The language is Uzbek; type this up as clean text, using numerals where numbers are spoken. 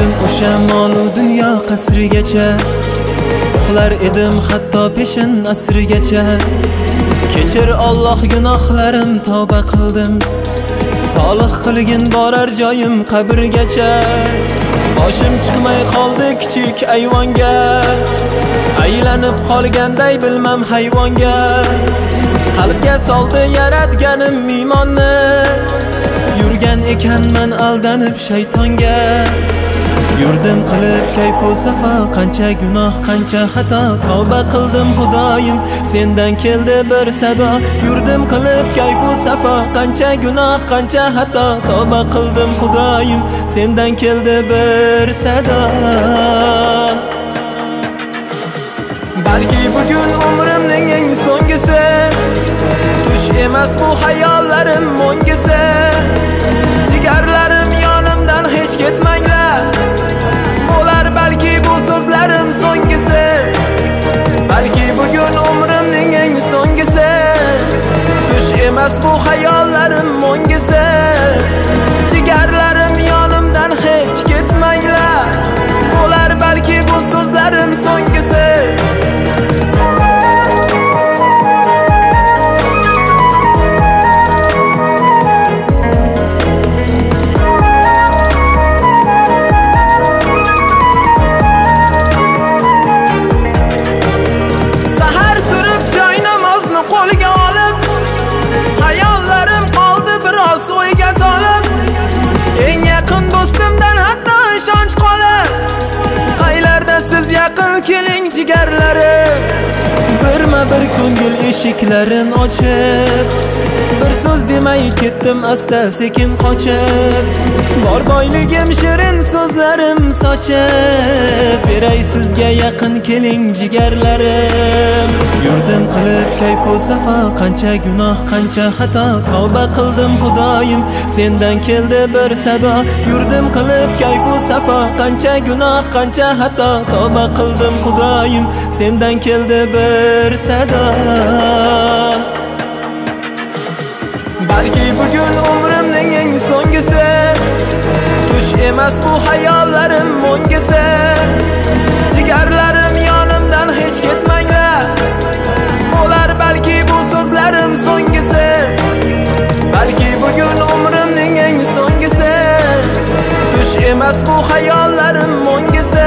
yetdim o'sha molu dunyo qasrigacha, uxlar edim hatto peshin asrigacha. Kechir Alloh gunohlarim tavba qildim, solih qilgin borar joyim qabrgacha. Boshim chiqmay qoldi kichik ayvonga, aylanib qolganday bilmam hayvonga. Qalbga soldi yaratganim iymonni, yurgan ekanman aldanib shaytonga. Yurdim qilib kayfu safo, qancha gunoh qancha xato, tavba qildim Xudoyim sendan keldi bir sado. Yurdim qilib kayfu safo, qancha gunoh qancha xato, tavba qildim Xudoyim sendan keldi bir sado. Balki bugun umrimning eng so'nggisi, tush emas bu hayollarim mo'ngisi. Jigarlarim yonimdan hech ketmanglar, bo'lar balki bu so'zlarim so'nggisi. Balki bugun umrimning eng so'nggisi, tush emas bu hayollarim mo'ngisi. Jigarlarim yonimdan hech ketmanglar, bo'lar balki bu so'zlarim so'nggisi. Keling jigarlarim, birma-bir ko'ngil eshiklarin ochib, bir so'z demay ketdim asta sekin qochib. Bor boyligim shirin so'zlarim sochib, beray sizga yaqin keling jigarlarim. Yurdim qilib kayfu safo, qancha gunoh qancha xato, tavba qildim Xudoyim sendan keldi bir sado. Yurdim qilib kayfu safo, qancha gunoh qancha xato, tavba qildim Xudoyim sendan keldi bir sado. Balki bugun umrimning eng so'nggisi, tush emas bu hayollarim mo'ngisi. Jigarlarim yonimdan hech ketmanglar, bo'lar balki bu so'zlarim so'nggisi. Balki bugun umrimning eng so'nggisi, tush emas bu hayollarim mo'ngisi.